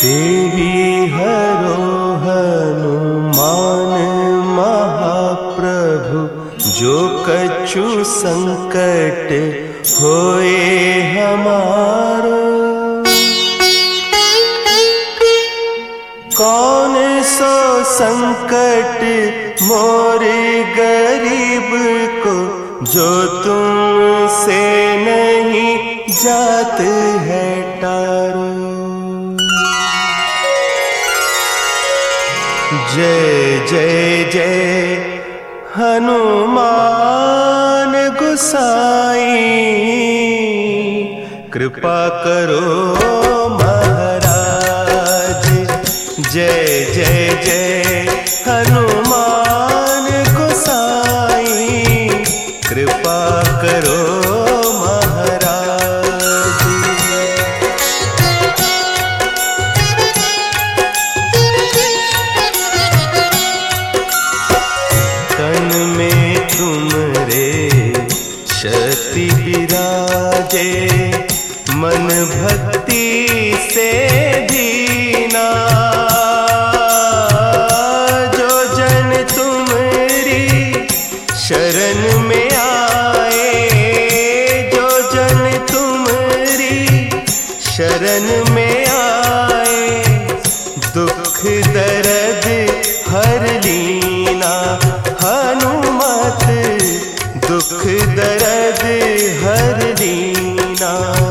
देवी हरो हनुमान महाप्रभु, जो कछु संकट होए हमारो। कौन सो संकट मोरे गरीब को, जो तुमसे नहीं जात है टारो। जय जय जय हनुमान गोसाई, कृपा करो महाराज। जय जय जय हनुमान गोसाई, कृपा करो महाराज। तन में तुमरे शक्ति विराजे, मन भक्ति से दीना। जो जन तुमरी शरण में आए, जो जन तुमरी शरण में आए, दुख दर्द हर लीना। हनुमत दुख दर्द हर लीना।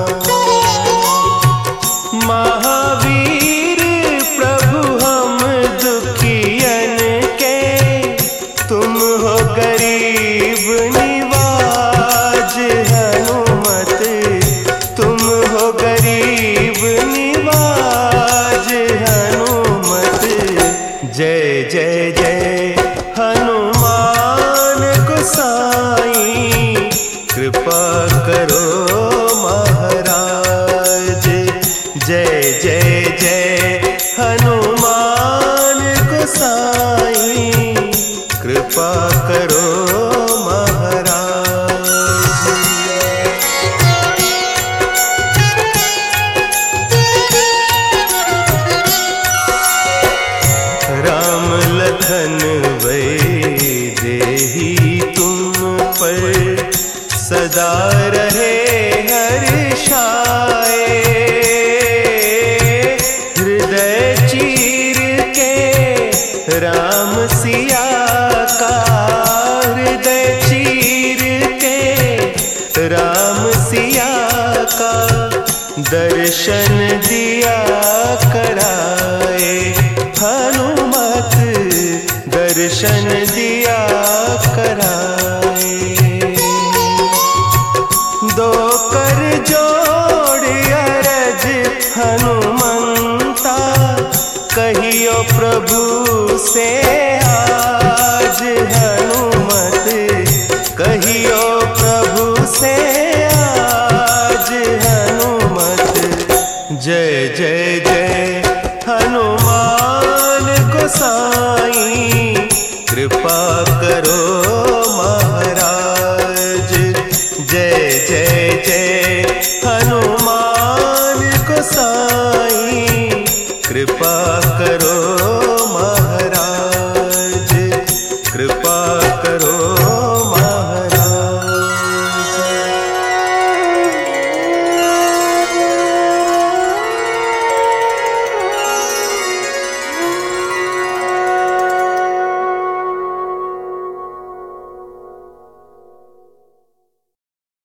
महावीर प्रभु हम दुखियन के, तुम हो गरीब निवाज। हनुमत तुम हो गरीब निवाज। हनुमत जय जय जय हनुमान गोसाई, कृपा करो महाराज। जय जय जय हनुमान गोसाई, कृपा करो महाराज। राम लखन वैदेही तुम पर, सदा रहे हर्षाए। हृदय चीर के राम सिया का, हृदय चीर के राम सिया का, दर्शन दिया कराए। हनुमत दर्शन दिया कराए। दो कर जोड़ अरज हनुमंता, कहियो प्रभु से आज। हनुमत कहियो